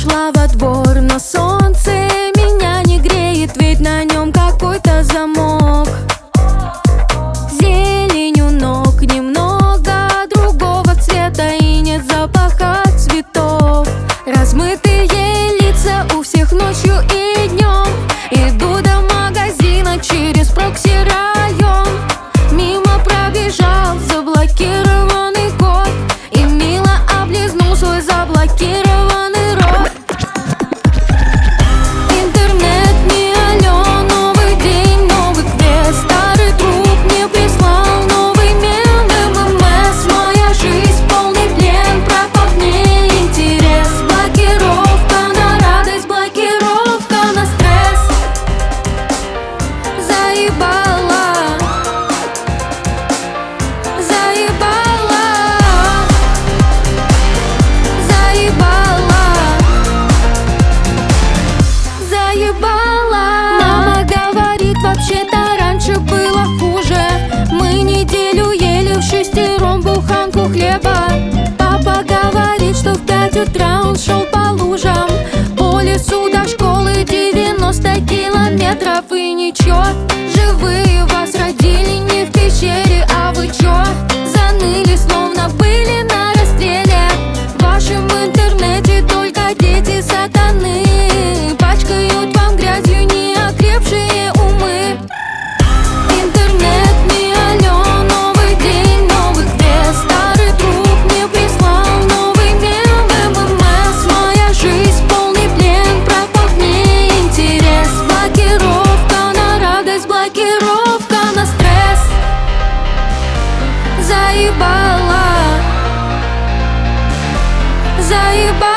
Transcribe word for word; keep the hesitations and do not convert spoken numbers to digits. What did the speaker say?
Вышла во двор, но солнце меня не греет, ведь на нем какой-то замок. Зелень у ног немного другого цвета, и нет запаха цветов. Размытые лица у всех ночью и днем. Иду до магазина через прокси-район. Мимо пробежал заблокированный код и мило облизнул свой заблокированный рот. Интернет не алё, новый день, новый квест. Старый друг мне прислал новый мем, ММС. Моя жизнь полный плен, пропал в ней интерес. Блокировка на радость, блокировка на стресс. Заебала, заебала, заебала, заебала. Мама говорит, вообще-то раньше было хуже. Мы неделю ели в шестером буханку хлеба. Папа говорит, что в пять утра он шел по лужам, по лесу до школы девяносто километров. И ничего, живые вас родили не в пещере. А вы чё, заныли, словно были на расстреле? В вашем интернете только дети сатаны пачкают вам грязью неокрепшие умы. Интернет не алё, новый день, новый квест. Старый друг мне прислал новый мем, ММС. Моя жизнь полный плен, пропал в ней интерес. Блокировка на радость, блокировка на стресс. Заебала, заебала.